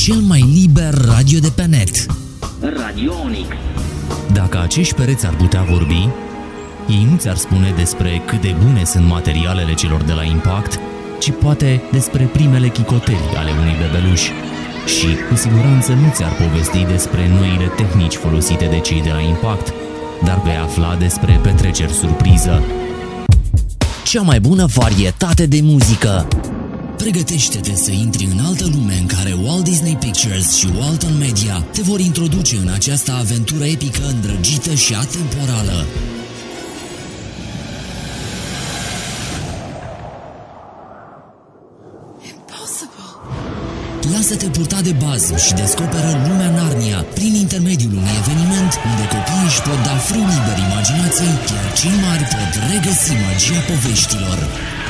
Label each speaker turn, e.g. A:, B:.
A: cel mai liber radio de pe net.
B: Radionic.
C: Dacă acești pereți ar putea vorbi, ei nu ți-ar spune despre cât de bune sunt materialele celor de la Impact, ci poate despre primele chicoteli ale unui bebeluș. Și cu siguranță nu ți-ar povesti despre noile tehnici folosite de cei de la Impact, dar vei afla despre petreceri surpriză.
A: Cea mai bună varietate de muzică. Pregătește-te să intri în altă lume în care Walt Disney Pictures și Walton Media te vor introduce în această aventură epică, îndrăgită și atemporală. Lasă-te purta de Buzz și descoperă lumea Narnia prin intermediul unui eveniment unde copiii își pot da frâu liber imaginației, iar cei mari pot regăsi magia poveștilor.